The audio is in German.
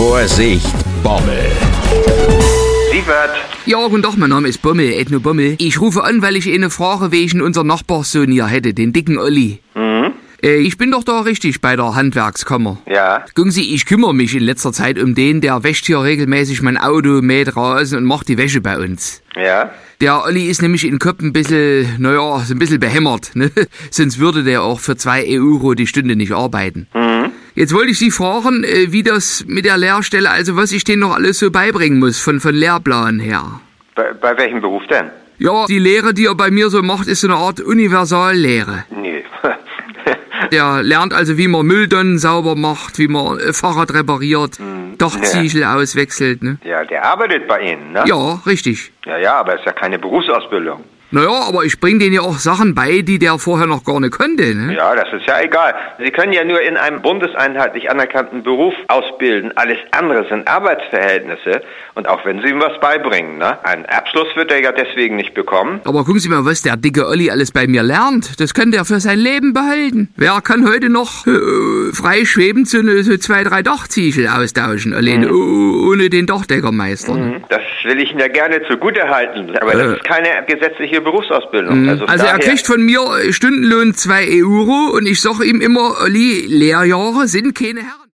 Vorsicht, Bommel! Sievert. Ja, guten Tag, mein Name ist Bommel, Edno Bommel. Ich rufe an, weil ich eine Frage wegen unser Nachbarssohn hier hätte, den dicken Olli. Ich bin doch da richtig bei der Handwerkskammer. Ja. Gucken Sie, ich kümmere mich in letzter Zeit um den, der wäscht hier regelmäßig mein Auto, mäht Rasen und macht die Wäsche bei uns. Ja. Der Olli ist nämlich in Köppen ein bisschen, so ein bisschen behämmert, ne? Sonst würde der auch für 2 Euro die Stunde nicht arbeiten. Jetzt wollte ich Sie fragen, wie das mit der Lehrstelle, also was ich denen noch alles so beibringen muss, von Lehrplan her. Bei welchem Beruf denn? Ja, die Lehre, die er bei mir so macht, ist so eine Art Universallehre. Nee. Der lernt also, wie man Mülltonnen sauber macht, wie man Fahrrad repariert, Dachziegel auswechselt, ne? Ja, der arbeitet bei Ihnen, ne? Ja, richtig. Ja, aber ist ja keine Berufsausbildung. Naja, aber ich bring denen ja auch Sachen bei, die der vorher noch gar nicht konnte, ne? Ja, das ist ja egal. Sie können ja nur in einem bundeseinheitlich anerkannten Beruf ausbilden. Alles andere sind Arbeitsverhältnisse. Und auch wenn Sie ihm was beibringen, ne? Einen Abschluss wird er ja deswegen nicht bekommen. Aber gucken Sie mal, was der dicke Olli alles bei mir lernt. Das könnte er für sein Leben behalten. Wer kann heute noch frei schwebend so 2, 3 Dachziegel austauschen, alleine, ohne den Dachdeckermeister, ne? Das will ich Ihnen ja gerne zugutehalten. Aber das ist keine gesetzliche Berufsausbildung. Also Er kriegt von mir Stundenlohn 2 Euro und ich sage ihm immer, Olli, Lehrjahre sind keine Herren.